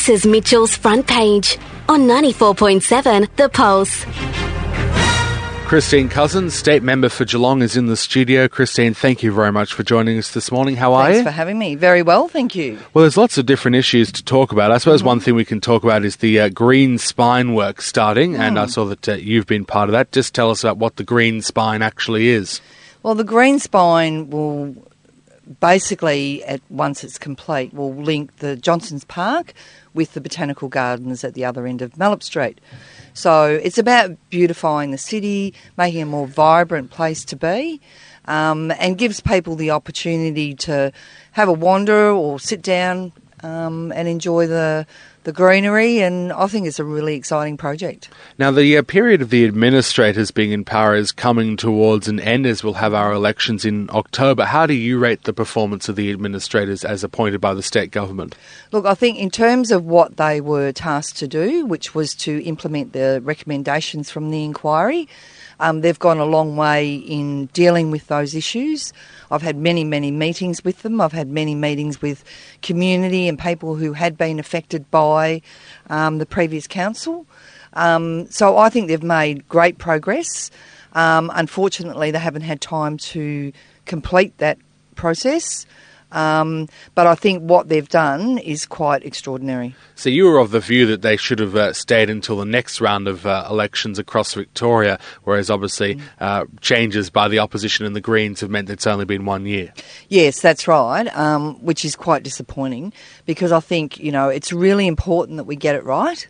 This is Mitchell's Front Page on 94.7 The Pulse. Christine Cousins, State Member for Geelong, is in the studio. Christine, thank you very much for joining us this morning. How are you? Thanks for having me. Very well, thank you. Well, there's lots of different issues to talk about. I suppose one thing we can talk about is the green spine work starting, and I saw that you've been part of that. Just tell us about what the green spine actually is. Well, the green spine will basically, once it's complete, will link the Johnsons Park with the Botanical Gardens at the other end of Mallup Street. So it's about beautifying the city, making it a more vibrant place to be, and gives people the opportunity to have a wander or sit down and enjoy the greenery, and I think it's a really exciting project. Now, the period of the administrators being in power is coming towards an end as we'll have our elections in October. How do you rate the performance of the administrators as appointed by the state government? Look, I think in terms of what they were tasked to do, which was to implement the recommendations from the inquiry, they've gone a long way in dealing with those issues. I've had many, many meetings with them. I've had many meetings with community and people who had been affected by the previous council. So I think they've made great progress. Unfortunately, they haven't had time to complete that process. But I think what they've done is quite extraordinary. So you were of the view that they should have stayed until the next round of elections across Victoria, whereas obviously changes by the opposition and the Greens have meant it's only been 1 year. Yes, that's right, which is quite disappointing because I think, it's really important that we get it right.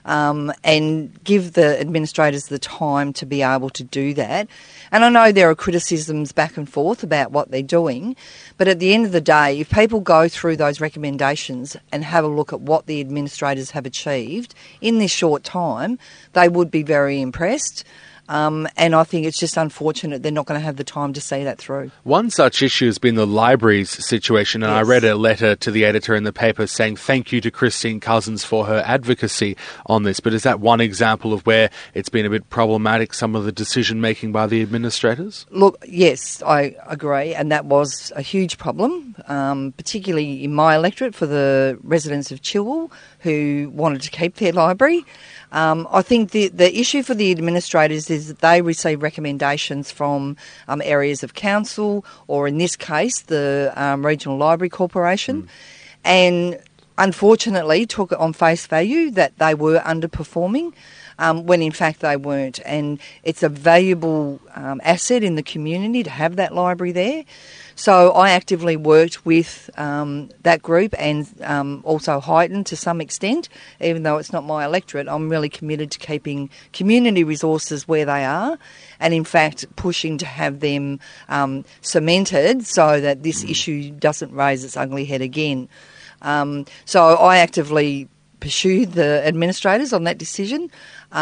And give the administrators the time to be able to do that. And I know there are criticisms back and forth about what they're doing, but at the end of the day, if people go through those recommendations and have a look at what the administrators have achieved in this short time, they would be very impressed. And I think it's just unfortunate they're not going to have the time to see that through. One such issue has been the libraries situation, and yes. I read a letter to the editor in the paper saying thank you to Christine Cousins for her advocacy on this. But is that one example of where it's been a bit problematic, some of the decision-making by the administrators? Look, yes, I agree, and that was a huge problem, particularly in my electorate for the residents of Chilwell who wanted to keep their library. I think the issue for the administrators is that they receive recommendations from areas of council, or in this case, the Regional Library Corporation, and unfortunately took it on face value that they were underperforming when in fact they weren't. And it's a valuable asset in the community to have that library there. So I actively worked with that group and also Highton to some extent. Even though it's not my electorate, I'm really committed to keeping community resources where they are and in fact pushing to have them cemented so that this issue doesn't raise its ugly head again. So I actively pursued the administrators on that decision.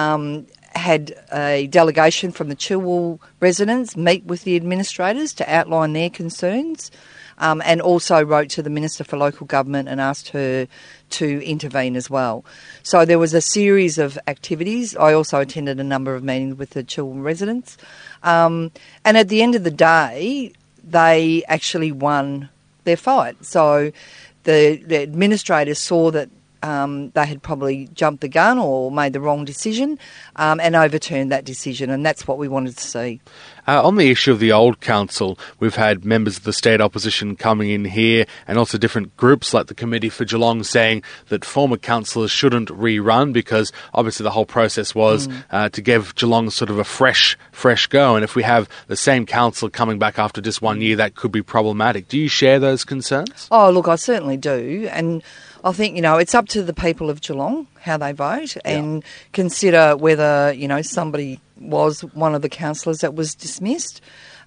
Had a delegation from the Chilwell residents meet with the administrators to outline their concerns, and also wrote to the Minister for Local Government and asked her to intervene as well. So there was a series of activities. I also attended a number of meetings with the Chilwell residents. And at the end of the day, they actually won their fight. So the administrators saw that they had probably jumped the gun or made the wrong decision and overturned that decision, and that's what we wanted to see. On the issue of the old council, we've had members of the state opposition coming in here and also different groups like the Committee for Geelong saying that former councillors shouldn't rerun because obviously the whole process was to give Geelong sort of a fresh go, and if we have the same council coming back after just 1 year, that could be problematic. Do you share those concerns? Oh, look, I certainly do, and I think, it's up to the people of Geelong how they vote and consider whether, somebody was one of the councillors that was dismissed.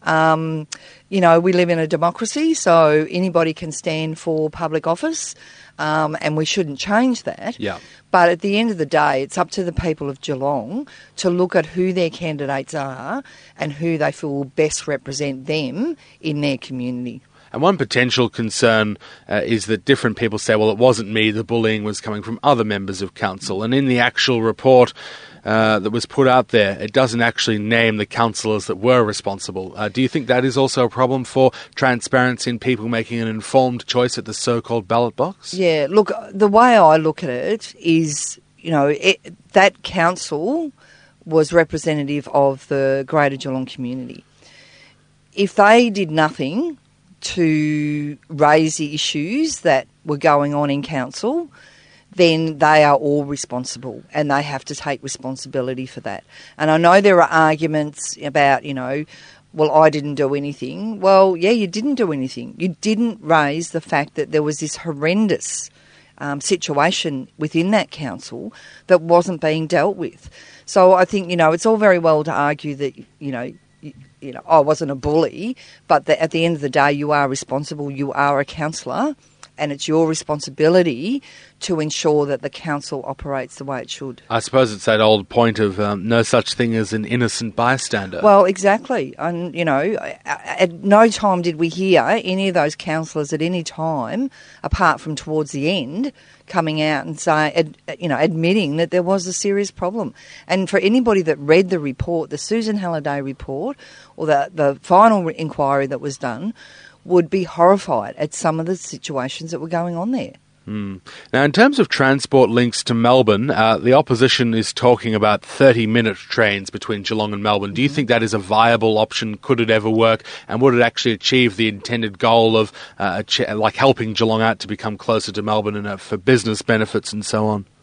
We live in a democracy, so anybody can stand for public office, and we shouldn't change that. Yeah. But at the end of the day, it's up to the people of Geelong to look at who their candidates are and who they feel will best represent them in their community. And one potential concern is that different people say, well, it wasn't me, the bullying was coming from other members of council. And in the actual report that was put out there, it doesn't actually name the councillors that were responsible. Do you think that is also a problem for transparency in people making an informed choice at the so-called ballot box? Yeah, look, the way I look at it is, that council was representative of the Greater Geelong community. If they did nothing to raise the issues that were going on in council, then they are all responsible and they have to take responsibility for that. And I know there are arguments about, well, I didn't do anything. Well, yeah, you didn't do anything. You didn't raise the fact that there was this horrendous situation within that council that wasn't being dealt with. So I think, it's all very well to argue that, I wasn't a bully, but that at the end of the day, you are responsible. You are a councillor, and it's your responsibility to ensure that the council operates the way it should. I suppose it's that old point of no such thing as an innocent bystander. Well, exactly. And, at no time did we hear any of those councillors at any time, apart from towards the end, coming out and admitting that there was a serious problem. And for anybody that read the report, the Susan Halliday report, or the final inquiry that was done, would be horrified at some of the situations that were going on there. Now, in terms of transport links to Melbourne, the opposition is talking about 30-minute trains between Geelong and Melbourne. Do you think that is a viable option? Could it ever work? And would it actually achieve the intended goal of helping Geelong out to become closer to Melbourne and for business benefits and so on?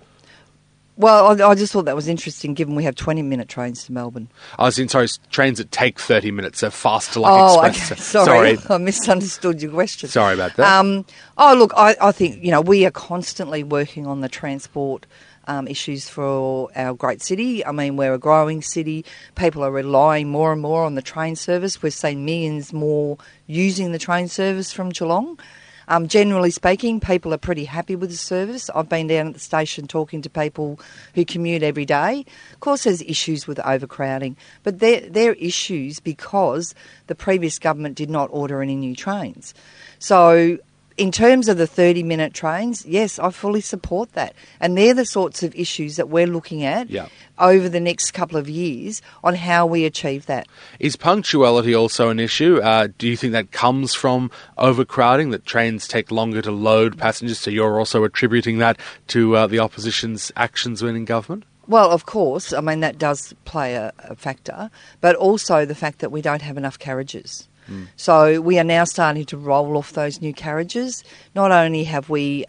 Well, I just thought that was interesting, given we have 20-minute trains to Melbourne. Trains that take 30 minutes, so faster express. Okay. Sorry, I misunderstood your question. Sorry about that. Look, I think, we are constantly working on the transport issues for our great city. I mean, we're a growing city. People are relying more and more on the train service. We've seen millions more using the train service from Geelong. Generally speaking, people are pretty happy with the service. I've been down at the station talking to people who commute every day. Of course, there's issues with overcrowding, but they're issues because the previous government did not order any new trains. So in terms of the 30-minute trains, yes, I fully support that. And they're the sorts of issues that we're looking at over the next couple of years on how we achieve that. Is punctuality also an issue? Do you think that comes from overcrowding, that trains take longer to load passengers, so you're also attributing that to the opposition's actions when in government? Well, of course. I mean, that does play a factor, but also the fact that we don't have enough carriages. So we are now starting to roll off those new carriages. Not only have we,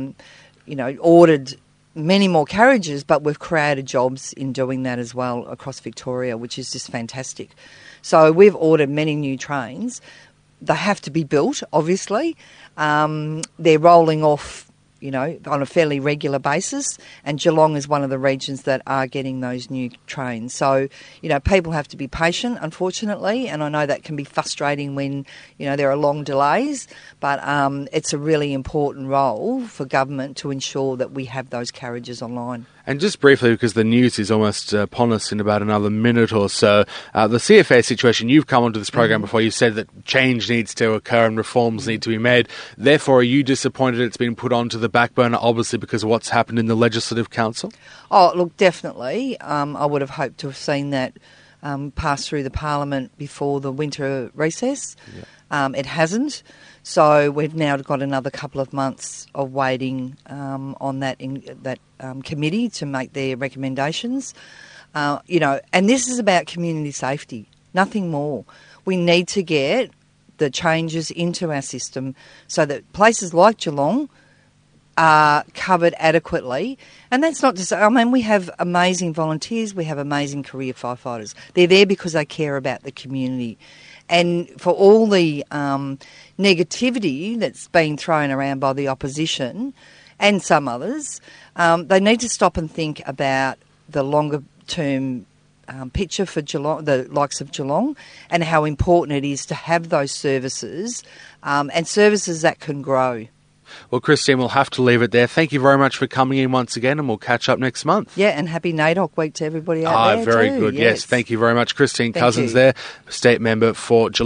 ordered many more carriages, but we've created jobs in doing that as well across Victoria, which is just fantastic. So we've ordered many new trains. They have to be built, obviously. They're rolling off, on a fairly regular basis, and Geelong is one of the regions that are getting those new trains. So, people have to be patient, unfortunately, and I know that can be frustrating when, there are long delays, but it's a really important role for government to ensure that we have those carriages online. And just briefly, because the news is almost upon us in about another minute or so, the CFA situation, you've come onto this program before, you said that change needs to occur and reforms need to be made. Therefore, are you disappointed it's been put onto the back burner, obviously because of what's happened in the Legislative Council? Oh, look, definitely. I would have hoped to have seen that pass through the Parliament before the winter recess. It hasn't. So we've now got another couple of months of waiting on that committee to make their recommendations. And this is about community safety, nothing more. We need to get the changes into our system so that places like Geelong are covered adequately. And that's not to say, we have amazing volunteers, we have amazing career firefighters. They're there because they care about the community. And for all the negativity that's being thrown around by the opposition and some others, they need to stop and think about the longer term picture for Geelong, the likes of Geelong, and how important it is to have those services and services that can grow. Well, Christine, we'll have to leave it there. Thank you very much for coming in once again, and we'll catch up next month. Yeah, and happy NAIDOC week to everybody out there very too. Good. Yes, thank you very much. Christine Thank Cousins you. there, State Member for Geelong.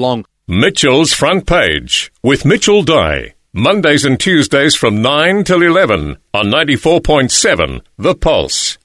Mitchell's Front Page with Mitchell Dye. Mondays and Tuesdays from 9 till 11 on 94.7 The Pulse.